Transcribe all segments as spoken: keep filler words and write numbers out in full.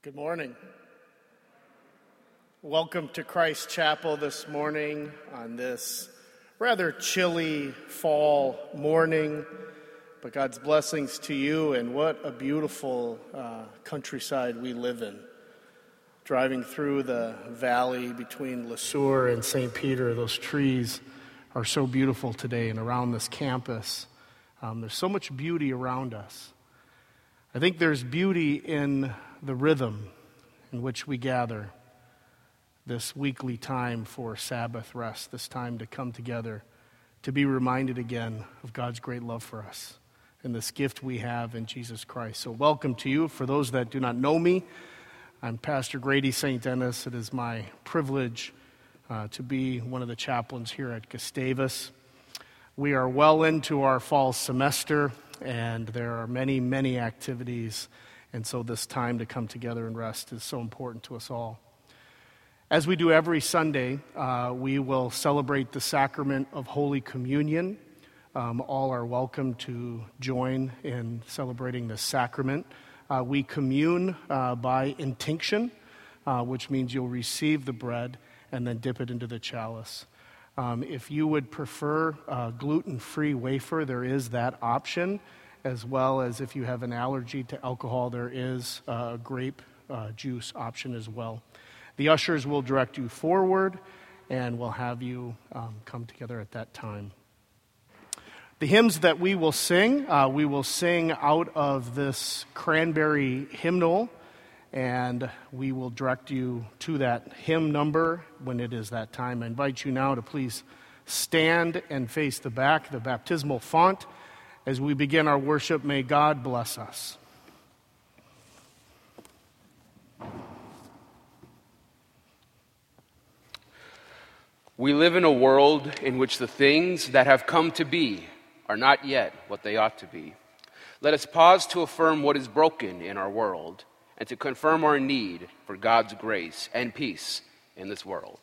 Good morning. Welcome to Christ Chapel this morning on this rather chilly fall morning, but God's blessings to you, and what a beautiful uh, countryside we live in. Driving through the valley between Le Sueur and Saint Peter, those trees are so beautiful today, and around this campus, um, there's so much beauty around us. I think there's beauty in the rhythm in which we gather, this weekly time for Sabbath rest, this time to come together, to be reminded again of God's great love for us and this gift we have in Jesus Christ. So welcome to you. For those that do not know me, I'm Pastor Grady Saint Dennis. It is my privilege uh, to be one of the chaplains here at Gustavus. We are well into our fall semester, and there are many, many activities, and so this time to come together and rest is so important to us all. As we do every Sunday, uh, we will celebrate the sacrament of Holy Communion. Um, all are welcome to join in celebrating this sacrament. Uh, we commune uh, by intinction, uh, which means you'll receive the bread and then dip it into the chalice. Um, if you would prefer uh, gluten-free wafer, there is that option, as well as if you have an allergy to alcohol, there is uh, a grape uh, juice option as well. The ushers will direct you forward, and we'll have you um, come together at that time. The hymns that we will sing, uh, we will sing out of this Cranberry hymnal, and we will direct you to that hymn number when it is that time. I invite you now to please stand and face the back, the baptismal font. As we begin our worship, may God bless us. We live in a world in which the things that have come to be are not yet what they ought to be. Let us pause to affirm what is broken in our world and to confirm our need for God's grace and peace in this world.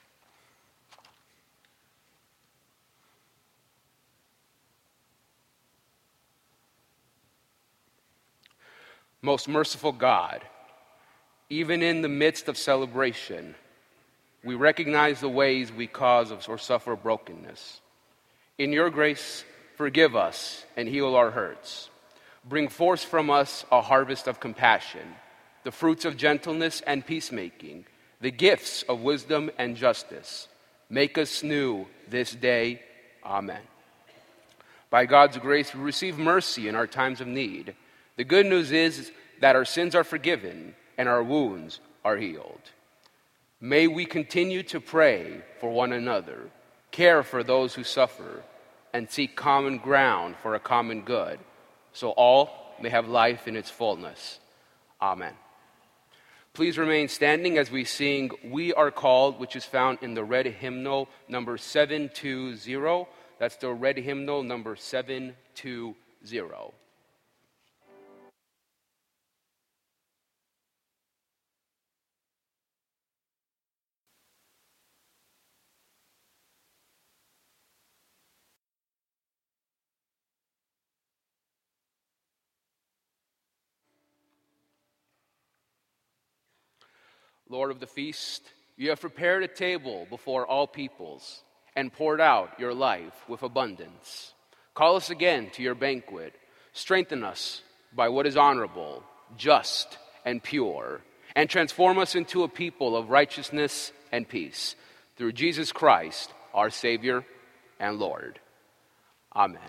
Most merciful God, even in the midst of celebration, we recognize the ways we cause or suffer brokenness. In your grace, forgive us and heal our hurts. Bring forth from us a harvest of compassion, the fruits of gentleness and peacemaking, the gifts of wisdom and justice. Make us new this day. Amen. By God's grace, we receive mercy in our times of need. The good news is that our sins are forgiven and our wounds are healed. May we continue to pray for one another, care for those who suffer, and seek common ground for a common good, so all may have life in its fullness. Amen. Please remain standing as we sing We Are Called, which is found in the red hymnal number seven two zero. That's the red hymnal number seven two zero. Lord of the feast, you have prepared a table before all peoples and poured out your life with abundance. Call us again to your banquet. Strengthen us by what is honorable, just, and pure, and transform us into a people of righteousness and peace. Through Jesus Christ, our Savior and Lord. Amen.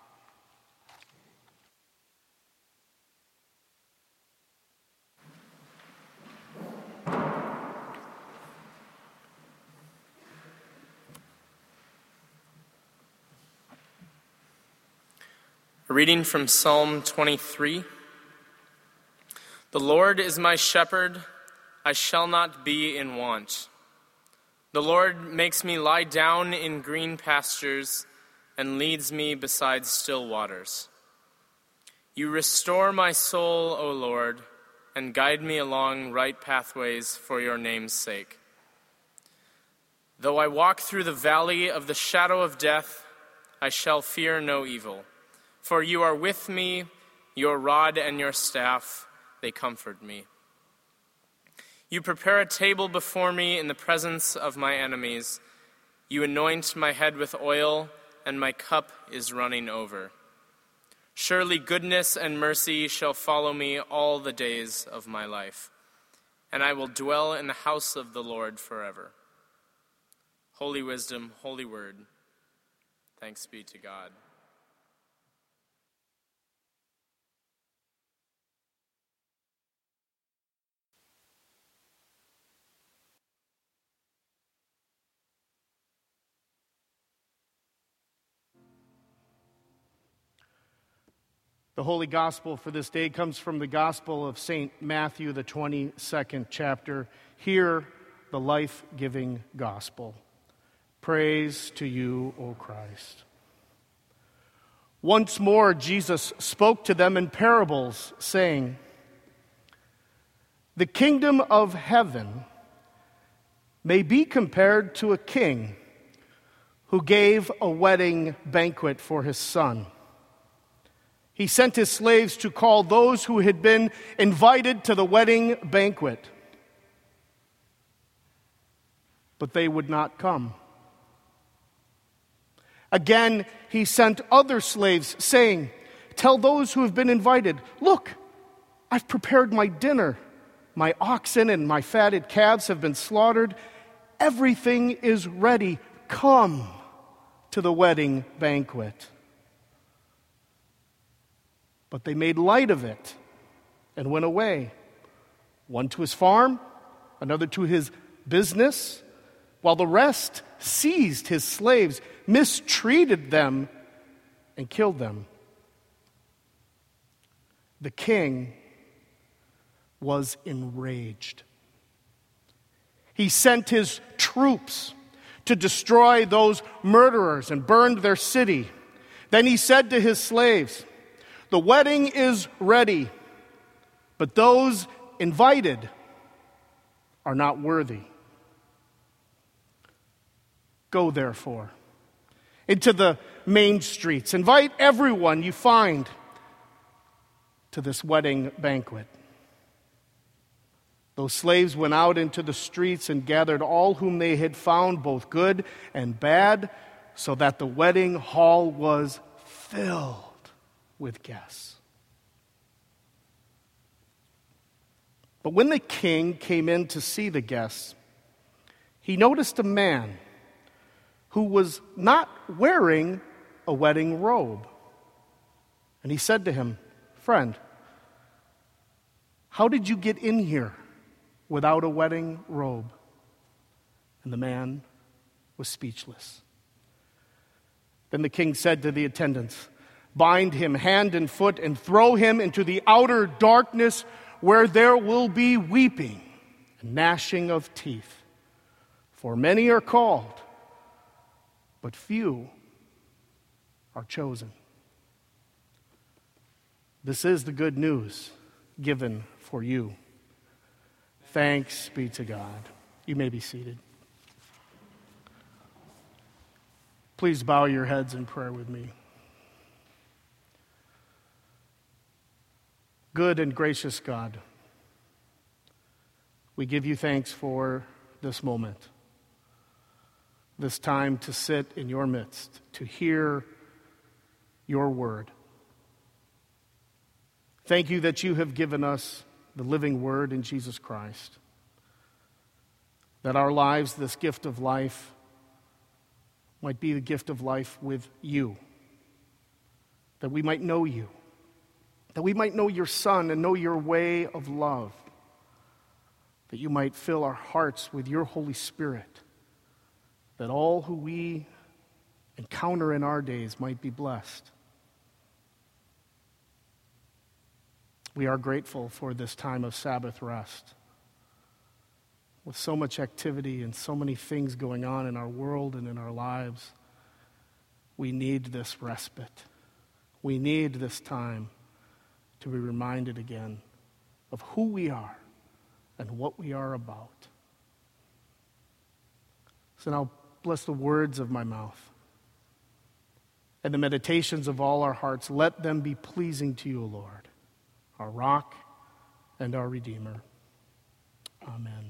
A reading from Psalm twenty-three. The Lord is my shepherd, I shall not be in want. The Lord makes me lie down in green pastures and leads me beside still waters. You restore my soul, O Lord, and guide me along right pathways for your name's sake. Though I walk through the valley of the shadow of death, I shall fear no evil. For you are with me, your rod and your staff, they comfort me. You prepare a table before me in the presence of my enemies. You anoint my head with oil, and my cup is running over. Surely goodness and mercy shall follow me all the days of my life, and I will dwell in the house of the Lord forever. Holy wisdom, holy word. Thanks be to God. The Holy Gospel for this day comes from the Gospel of Saint Matthew, the twenty-second chapter. Hear the life-giving gospel. Praise to you, O Christ. Once more, Jesus spoke to them in parables, saying, "The kingdom of heaven may be compared to a king who gave a wedding banquet for his son. He sent his slaves to call those who had been invited to the wedding banquet, but they would not come. Again, he sent other slaves, saying, 'Tell those who have been invited, look, I've prepared my dinner. My oxen and my fatted calves have been slaughtered. Everything is ready. Come to the wedding banquet.' But they made light of it and went away, one to his farm, another to his business, while the rest seized his slaves, mistreated them, and killed them. The king was enraged. He sent his troops to destroy those murderers and burned their city. Then he said to his slaves, 'The wedding is ready, but those invited are not worthy. Go, therefore, into the main streets. Invite everyone you find to this wedding banquet.' Those slaves went out into the streets and gathered all whom they had found, both good and bad, so that the wedding hall was filled with guests. But when the king came in to see the guests, he noticed a man who was not wearing a wedding robe. And he said to him, 'Friend, how did you get in here without a wedding robe?' And the man was speechless. Then the king said to the attendants, 'Bind him hand and foot and throw him into the outer darkness, where there will be weeping and gnashing of teeth. For many are called, but few are chosen.'" This is the good news given for you. Thanks be to God. You may be seated. Please bow your heads in prayer with me. Good and gracious God, we give you thanks for this moment, this time to sit in your midst, to hear your word. Thank you that you have given us the living word in Jesus Christ, that our lives, this gift of life, might be the gift of life with you, that we might know you, that we might know your Son and know your way of love, that you might fill our hearts with your Holy Spirit, that all who we encounter in our days might be blessed. We are grateful for this time of Sabbath rest. With so much activity and so many things going on in our world and in our lives, we need this respite. We need this time to be reminded again of who we are and what we are about. So now bless the words of my mouth and the meditations of all our hearts. Let them be pleasing to you, Lord, our rock and our Redeemer. Amen.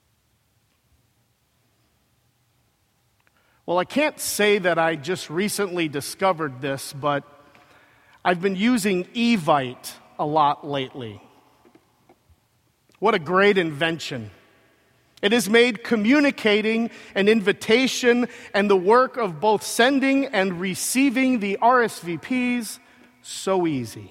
Well, I can't say that I just recently discovered this, but I've been using Evite a lot lately. What a great invention. It has made communicating an invitation and the work of both sending and receiving the R S V Ps so easy.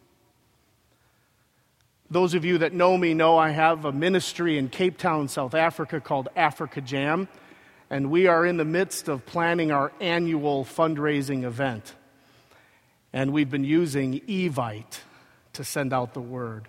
Those of you that know me know I have a ministry in Cape Town, South Africa called Africa Jam, and we are in the midst of planning our annual fundraising event. And we've been using Evite to send out the word.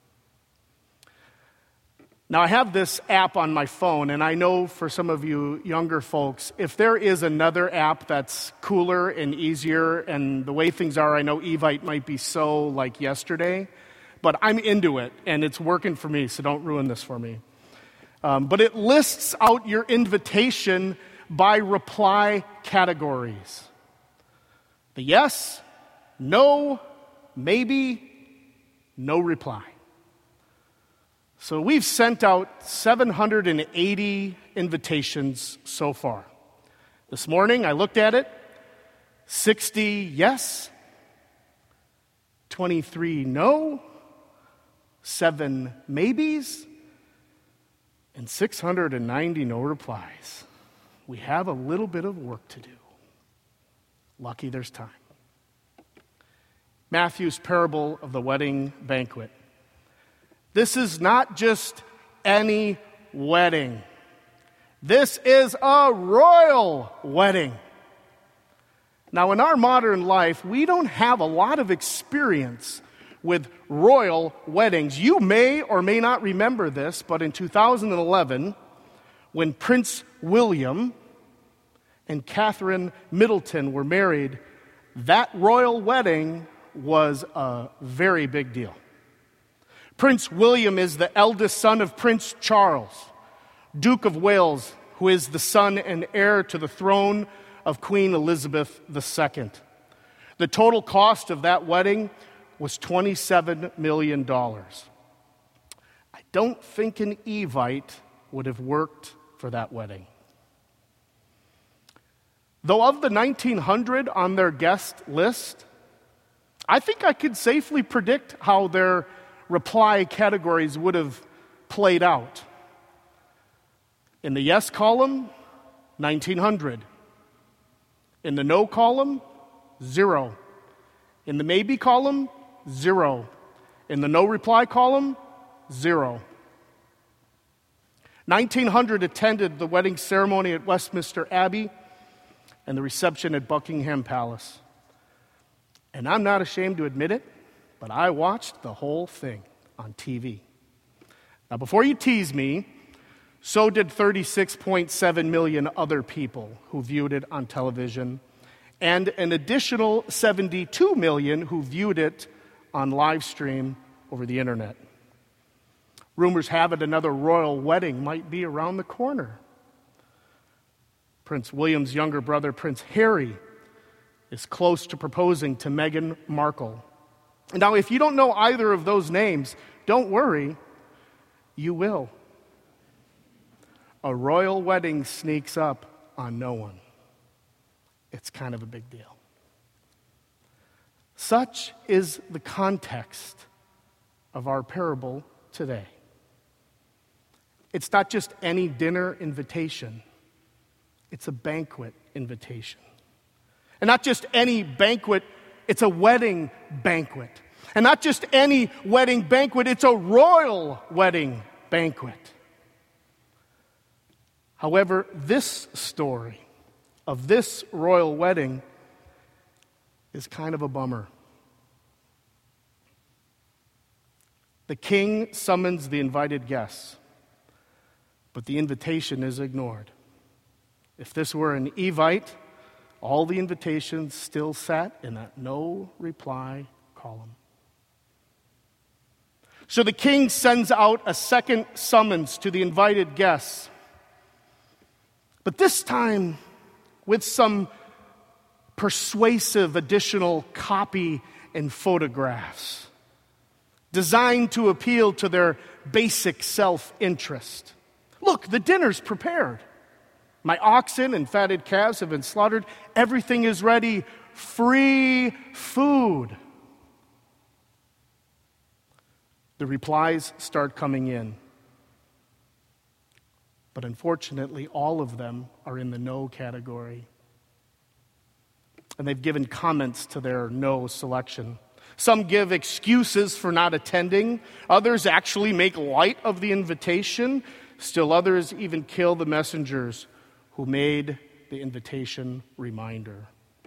Now, I have this app on my phone, and I know for some of you younger folks, if there is another app that's cooler and easier, and the way things are, I know Evite might be so like yesterday, but I'm into it, and it's working for me, so don't ruin this for me. Um, but it lists out your invitation by reply categories. The yes, no, maybe, no reply. So we've sent out seven hundred eighty invitations so far. This morning I looked at it, sixty yes, twenty-three no, seven maybes, and six hundred ninety no replies. We have a little bit of work to do. Lucky there's time. Matthew's parable of the wedding banquet. This is not just any wedding. This is a royal wedding. Now, in our modern life, we don't have a lot of experience with royal weddings. You may or may not remember this, but in two thousand eleven, when Prince William and Catherine Middleton were married, that royal wedding was a very big deal. Prince William is the eldest son of Prince Charles, Duke of Wales, who is the son and heir to the throne of Queen Elizabeth the Second. The total cost of that wedding was twenty-seven million dollars. I don't think an Evite would have worked for that wedding. Though of the nineteen hundred on their guest list, I think I could safely predict how their reply categories would have played out. In the yes column, nineteen hundred. In the no column, zero. In the maybe column, zero. In the no reply column, zero. nineteen hundred attended the wedding ceremony at Westminster Abbey and the reception at Buckingham Palace. And I'm not ashamed to admit it, but I watched the whole thing on T V. Now, before you tease me, so did thirty-six point seven million other people who viewed it on television, and an additional seventy-two million who viewed it on live stream over the internet. Rumors have it another royal wedding might be around the corner. Prince William's younger brother, Prince Harry, is close to proposing to Meghan Markle. Now, if you don't know either of those names, don't worry, you will. A royal wedding sneaks up on no one. It's kind of a big deal. Such is the context of our parable today. It's not just any dinner invitation. It's a banquet invitation. And not just any banquet, it's a wedding banquet. And not just any wedding banquet, it's a royal wedding banquet. However, this story of this royal wedding is kind of a bummer. The king summons the invited guests, but the invitation is ignored. If this were an Evite, all the invitations still sat in that no reply column. So the king sends out a second summons to the invited guests, but this time with some persuasive additional copy and photographs. designed to appeal to their basic self-interest. Look, the dinner's prepared. My oxen and fatted calves have been slaughtered. Everything is ready. Free food. The replies start coming in. But unfortunately, all of them are in the no category. And they've given comments to their no selection. Some give excuses for not attending. Others actually make light of the invitation. Still others even kill the messengers who made the invitation reminder.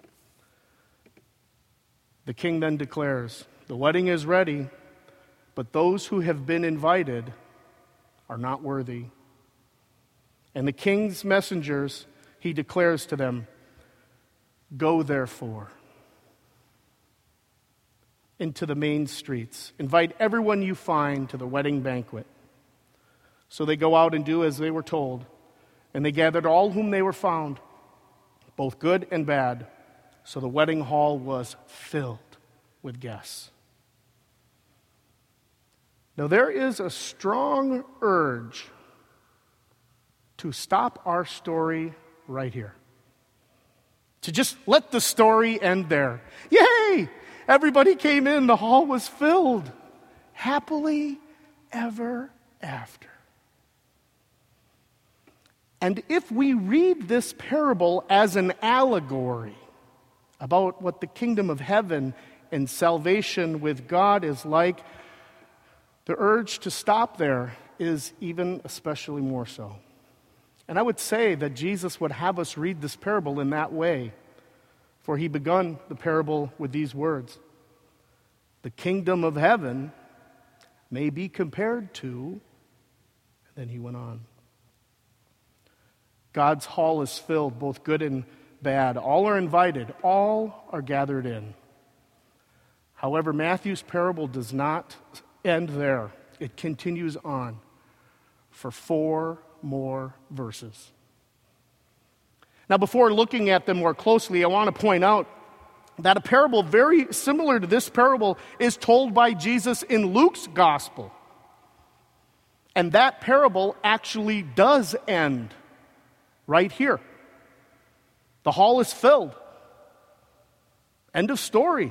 The king then declares, the wedding is ready, but those who have been invited are not worthy. And the king's messengers, he declares to them, go therefore into the main streets. Invite everyone you find to the wedding banquet. So they go out and do as they were told. And they gathered all whom they were found, both good and bad. So the wedding hall was filled with guests. Now there is a strong urge to stop our story right here. To just let the story end there. Yay! Everybody came in, the hall was filled. Happily ever after. And if we read this parable as an allegory about what the kingdom of heaven and salvation with God is like, the urge to stop there is even especially more so. And I would say that Jesus would have us read this parable in that way, for he begun the parable with these words. The kingdom of heaven may be compared to, and then he went on. God's hall is filled, both good and bad. All are invited. All are gathered in. However, Matthew's parable does not end there. It continues on for four more verses. Now, before looking at them more closely, I want to point out that a parable very similar to this parable is told by Jesus in Luke's gospel. And that parable actually does end right here. The hall is filled. End of story.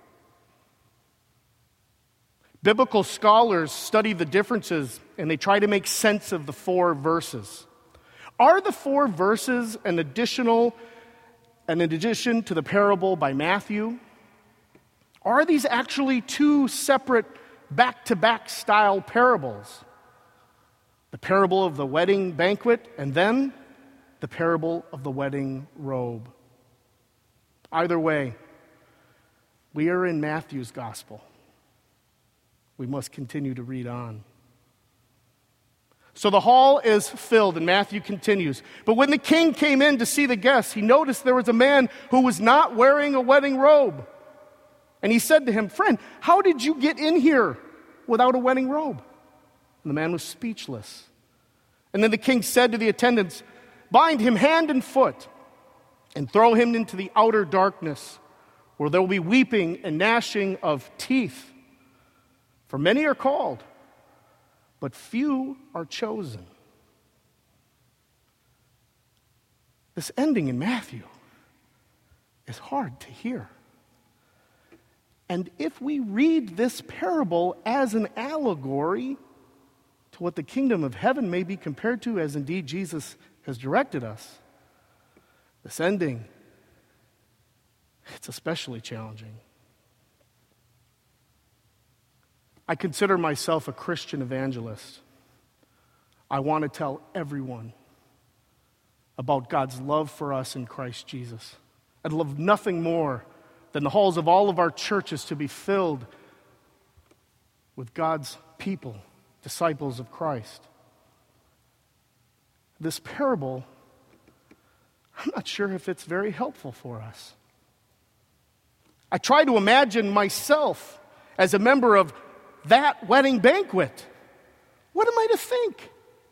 Biblical scholars study the differences and they try to make sense of the four verses. Are the four verses an additional, an addition to the parable by Matthew? Are these actually two separate back-to-back style parables? The parable of the wedding banquet and then the parable of the wedding robe. Either way, we are in Matthew's gospel. We must continue to read on. So the hall is filled, and Matthew continues. But when the king came in to see the guests, he noticed there was a man who was not wearing a wedding robe. And he said to him, "Friend, how did you get in here without a wedding robe?" And the man was speechless. And then the king said to the attendants, "Bind him hand and foot and throw him into the outer darkness, where there will be weeping and gnashing of teeth. For many are called, but few are chosen." This ending in Matthew is hard to hear. And if we read this parable as an allegory to what the kingdom of heaven may be compared to, as indeed Jesus has directed us, this ending, it's especially challenging. I consider myself a Christian evangelist. I want to tell everyone about God's love for us in Christ Jesus. I'd love nothing more than the halls of all of our churches to be filled with God's people, disciples of Christ. This parable, I'm not sure if it's very helpful for us. I try to imagine myself as a member of that wedding banquet. What am I to think?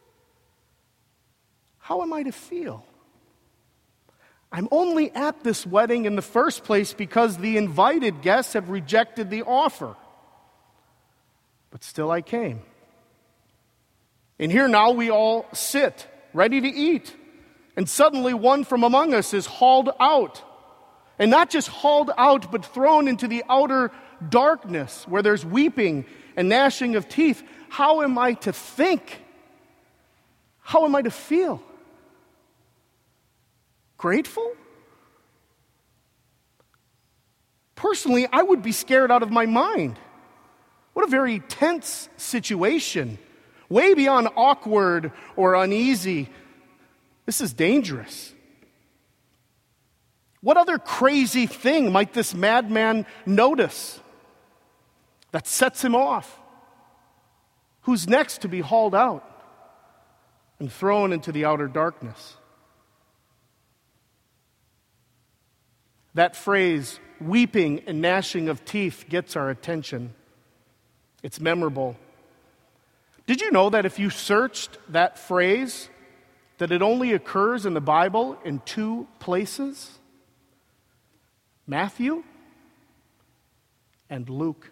How am I to feel? I'm only at this wedding in the first place because the invited guests have rejected the offer. but still I came. And here now we all sit, ready to eat. And suddenly one from among us is hauled out. And not just hauled out, but thrown into the outer darkness where there's weeping and gnashing of teeth. How am I to think? How am I to feel? Grateful? Personally, I would be scared out of my mind. What a very tense situation. Way beyond awkward or uneasy. This is dangerous. What other crazy thing might this madman notice that sets him off? Who's next to be hauled out and thrown into the outer darkness? That phrase, weeping and gnashing of teeth, gets our attention. It's memorable. Did you know that if you searched that phrase, that it only occurs in the Bible in two places? Matthew and Luke.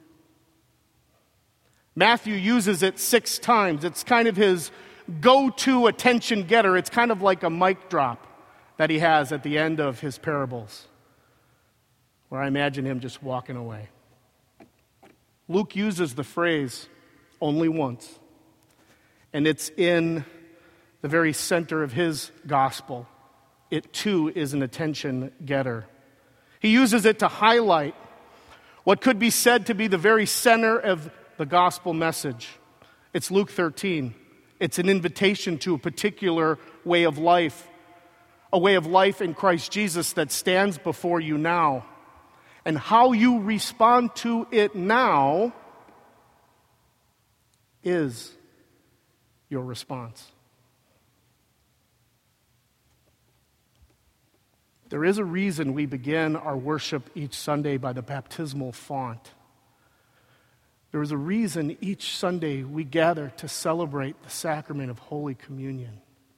Matthew uses it six times. It's kind of his go-to attention getter. It's kind of like a mic drop that he has at the end of his parables, where I imagine him just walking away. Luke uses the phrase only once, and it's in the very center of his gospel. It too is an attention getter. He uses it to highlight what could be said to be the very center of the gospel message. It's Luke thirteen. It's an invitation to a particular way of life, a way of life in Christ Jesus that stands before you now. And how you respond to it now is your response. There is a reason we begin our worship each Sunday by the baptismal font. There is a reason each Sunday we gather to celebrate the sacrament of Holy Communion.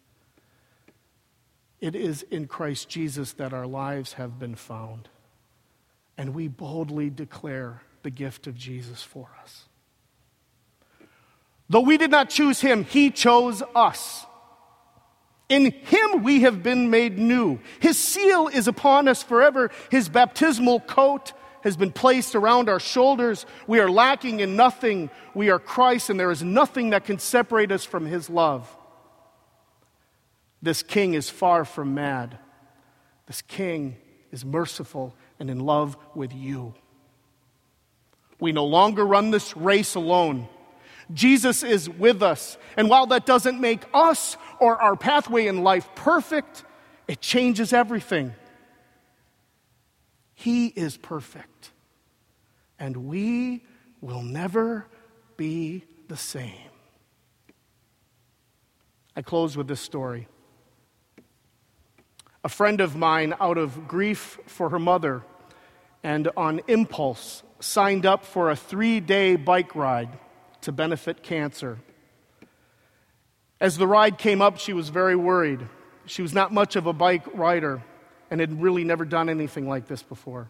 It is in Christ Jesus that our lives have been found, and we boldly declare the gift of Jesus for us. Though we did not choose him, he chose us. In him we have been made new. His seal is upon us forever. His baptismal coat has been placed around our shoulders. We are lacking in nothing. We are Christ, and there is nothing that can separate us from his love. This king is far from mad. This king is merciful and in love with you. We no longer run this race alone. Jesus is with us. And while that doesn't make us or our pathway in life perfect, it changes everything. He is perfect. And we will never be the same. I close with this story. A friend of mine, out of grief for her mother and on impulse, signed up for a three-day bike ride to benefit cancer. As the ride came up, she was very worried. She was not much of a bike rider and had really never done anything like this before.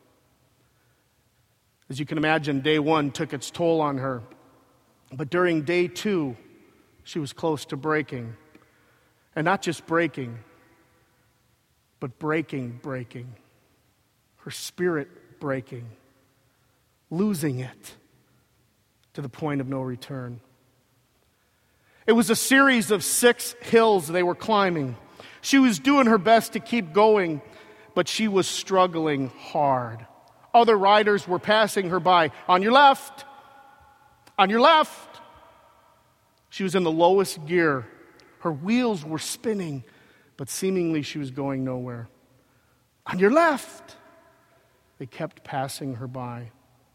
As you can imagine, day one took its toll on her. But during day two, she was close to breaking. And not just breaking, but breaking, breaking. Her spirit breaking, losing it to the point of no return. It was a series of six hills they were climbing. She was doing her best to keep going, but she was struggling hard. Other riders were passing her by. On your left, on your left. She was in the lowest gear. Her wheels were spinning, but seemingly she was going nowhere. On your left. They kept passing her by.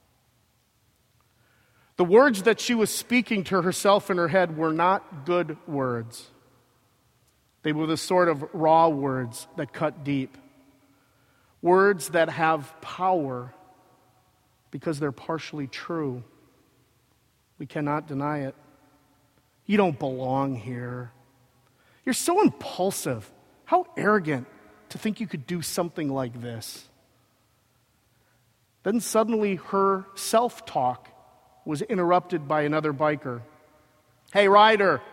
The words that she was speaking to herself in her head were not good words. They were the sort of raw words that cut deep. Words that have power because they're partially true. We cannot deny it. You don't belong here. You're so impulsive. How arrogant to think you could do something like this. Then suddenly her self-talk was interrupted by another biker. "Hey, rider!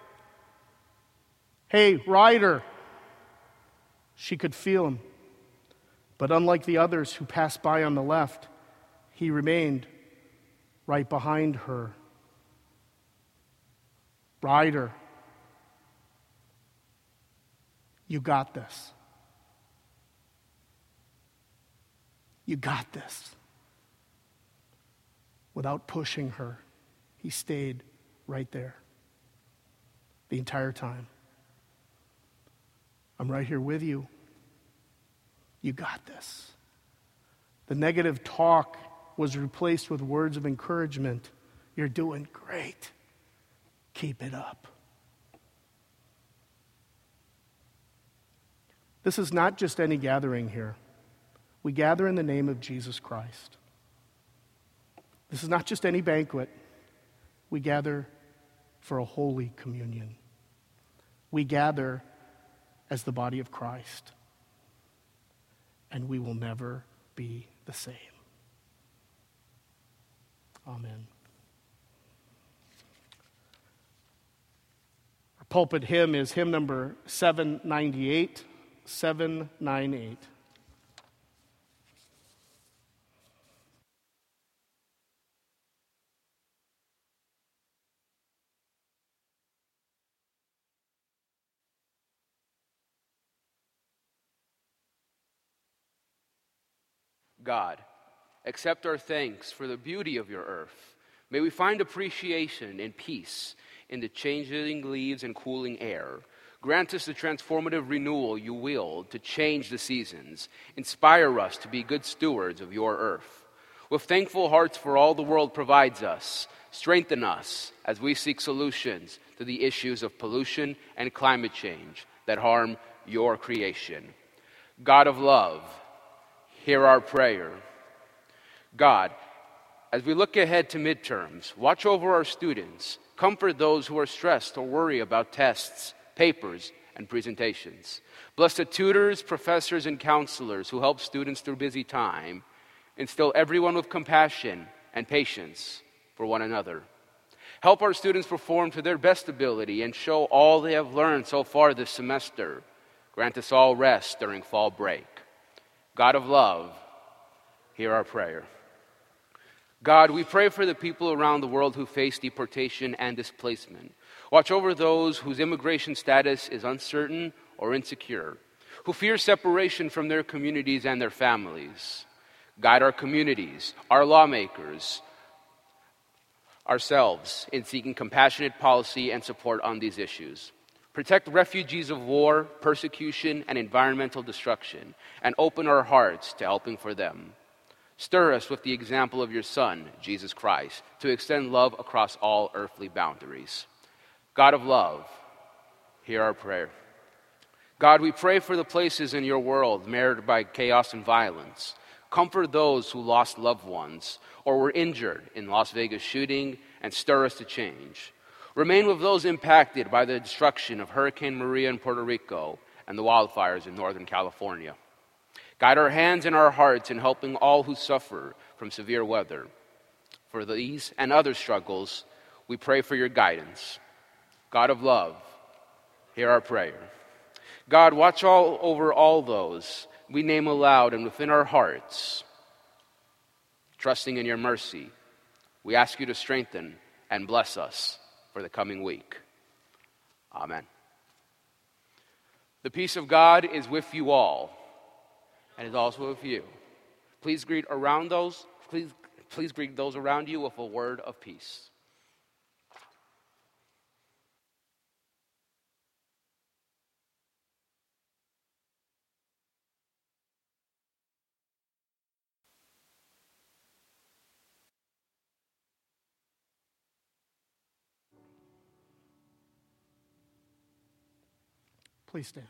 Hey, rider!" She could feel him. But unlike the others who passed by on the left, he remained right behind her. "Rider, you got this. You got this." Without pushing her, he stayed right there the entire time. "I'm right here with you. You got this." The negative talk was replaced with words of encouragement. "You're doing great. Keep it up." This is not just any gathering here. We gather in the name of Jesus Christ. This is not just any banquet. We gather for a holy communion. We gather as the body of Christ. And we will never be the same. Amen. Our pulpit hymn is hymn number seven ninety-eight. seven ninety-eight. God, accept our thanks for the beauty of your earth. May we find appreciation and peace in the changing leaves and cooling air. Grant us the transformative renewal you willed to change the seasons. Inspire us to be good stewards of your earth. With thankful hearts for all the world provides us, strengthen us as we seek solutions to the issues of pollution and climate change that harm your creation. God of love, hear our prayer. God, as we look ahead to midterms, watch over our students. Comfort those who are stressed or worry about tests, papers, and presentations. Bless the tutors, professors, and counselors who help students through busy time. Instill everyone with compassion and patience for one another. Help our students perform to their best ability and show all they have learned so far this semester. Grant us all rest during fall break. God of love, hear our prayer. God, we pray for the people around the world who face deportation and displacement. Watch over those whose immigration status is uncertain or insecure, who fear separation from their communities and their families. Guide our communities, our lawmakers, ourselves in seeking compassionate policy and support on these issues. Protect refugees of war, persecution, and environmental destruction, and open our hearts to helping for them. Stir us with the example of your Son, Jesus Christ, to extend love across all earthly boundaries. God of love, hear our prayer. God, we pray for the places in your world marred by chaos and violence. Comfort those who lost loved ones or were injured in Las Vegas shooting, and stir us to change. Remain with those impacted by the destruction of Hurricane Maria in Puerto Rico and the wildfires in Northern California. Guide our hands and our hearts in helping all who suffer from severe weather. For these and other struggles, we pray for your guidance. God of love, hear our prayer. God, watch all over all those we name aloud and within our hearts. Trusting in your mercy, we ask you to strengthen and bless us for the coming week. Amen. The peace of God is with you all, and is also with you. Please greet around those, please, please greet those around you with a word of peace. Please stand.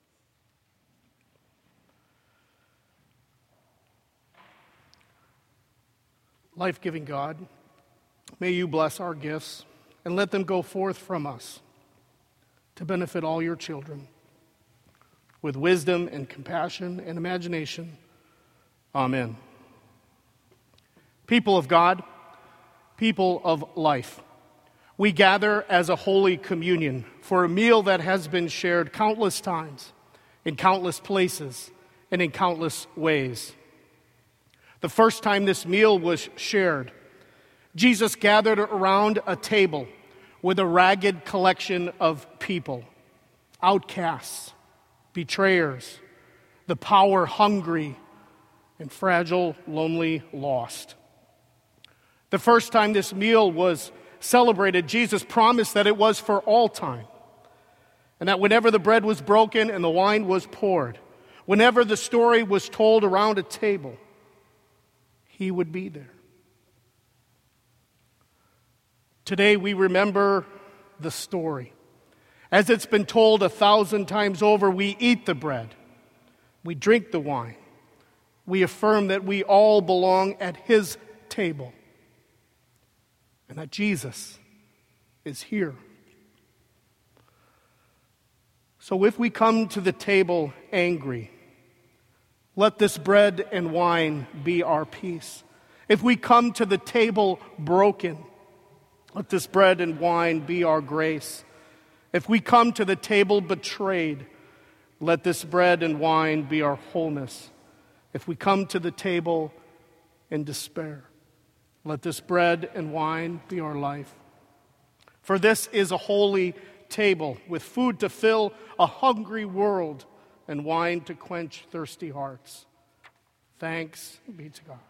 Life-giving God, may you bless our gifts and let them go forth from us to benefit all your children with wisdom and compassion and imagination. Amen. People of God, people of life, we gather as a holy communion for a meal that has been shared countless times, in countless places, and in countless ways. The first time this meal was shared, Jesus gathered around a table with a ragged collection of people, outcasts, betrayers, the power-hungry, and fragile, lonely, lost. The first time this meal was celebrated, Jesus promised that it was for all time, and that whenever the bread was broken and the wine was poured, whenever the story was told around a table, he would be there. Today we remember the story. As it's been told a thousand times over, we eat the bread, we drink the wine, we affirm that we all belong at his table, and that Jesus is here. So if we come to the table angry, let this bread and wine be our peace. If we come to the table broken, let this bread and wine be our grace. If we come to the table betrayed, let this bread and wine be our wholeness. If we come to the table in despair, let this bread and wine be our life. For this is a holy table with food to fill a hungry world and wine to quench thirsty hearts. Thanks be to God.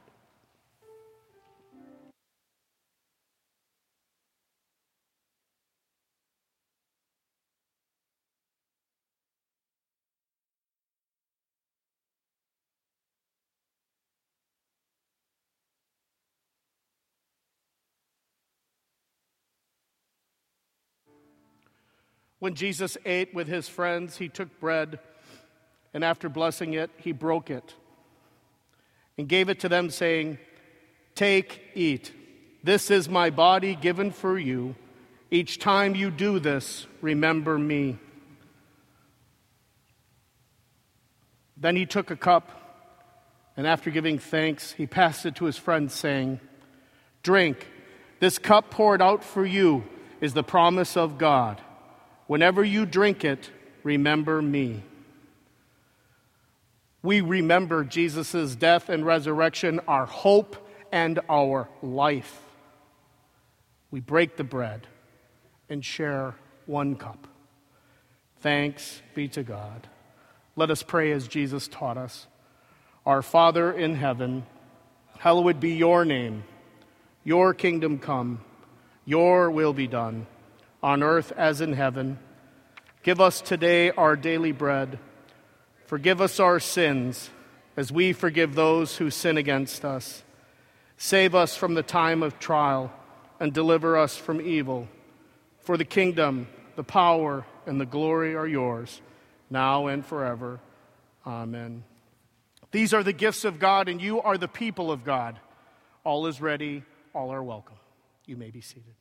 When Jesus ate with his friends, he took bread, and after blessing it, he broke it and gave it to them, saying, "Take, eat. This is my body given for you. Each time you do this, remember me." Then he took a cup, and after giving thanks, he passed it to his friends, saying, "Drink. This cup poured out for you is the promise of God. Whenever you drink it, remember me." We remember Jesus' death and resurrection, our hope and our life. We break the bread and share one cup. Thanks be to God. Let us pray as Jesus taught us. Our Father in heaven, hallowed be your name. Your kingdom come, your will be done, on earth as in heaven. Give us today our daily bread. Forgive us our sins, as we forgive those who sin against us. Save us from the time of trial, and deliver us from evil. For the kingdom, the power, and the glory are yours, now and forever. Amen. These are the gifts of God, and you are the people of God. All is ready, all are welcome. You may be seated.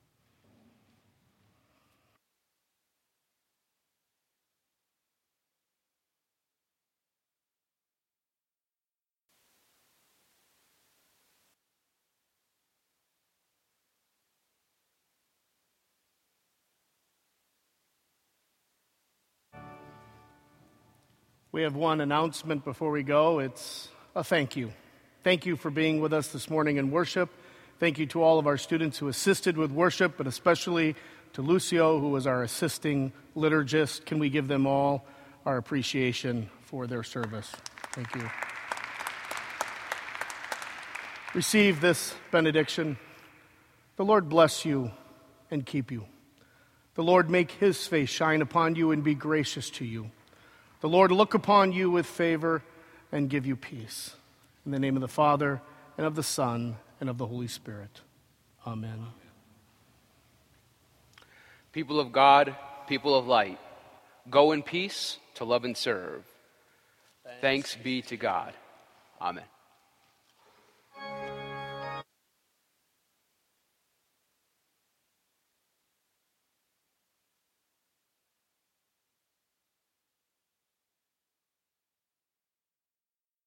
We have one announcement before we go. It's a thank you. Thank you for being with us this morning in worship. Thank you to all of our students who assisted with worship, but especially to Lucio, who was our assisting liturgist. Can we give them all our appreciation for their service? Thank you. Receive this benediction. The Lord bless you and keep you. The Lord make his face shine upon you and be gracious to you. The Lord look upon you with favor and give you peace. In the name of the Father, and of the Son, and of the Holy Spirit. Amen. People of God, people of light, go in peace to love and serve. Thanks, Thanks be to God. Amen.